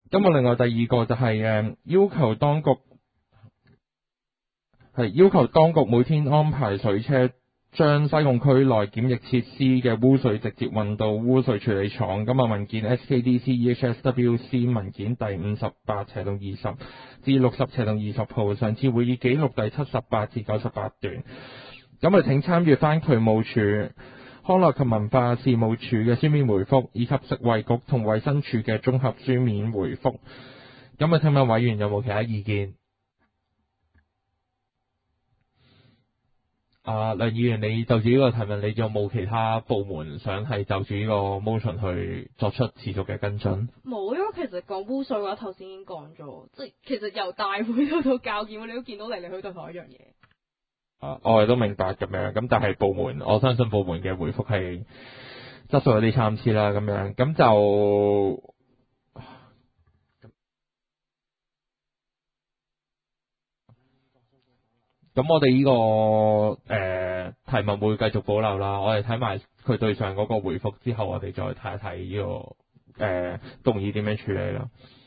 咁啊，另外第二個就係要求當局每天安排水車將西貢區內檢疫設施嘅污水直接運到污水處理廠。咁啊，文件 SKDC EHSWC 文件第58/20至60/20號，上次會議記錄第78至98段。咁啊，請參閱翻渠務署、康樂及文化事務署嘅書面回覆，以及食衛局同衛生署嘅綜合書面回覆。咁啊，請問委員有冇其他意見？梁議員，你就住呢個提問，你仲有冇其他部門想係就住呢個 motion 去作出持續嘅跟進？ 冇，因為其實講污水嘅話，頭先已經講咗，即係其實由大會到教檢，你都見到嚟嚟去去都同一樣嘢。 我哋都明白咁樣，咁但係部門，我相信部門嘅回覆係質素有啲參差啦，咁樣，咁就咁我哋呢、個提問會繼續保留啦，我哋睇埋佢對上嗰個回覆之後，我哋再睇一睇呢個動議點樣處理啦。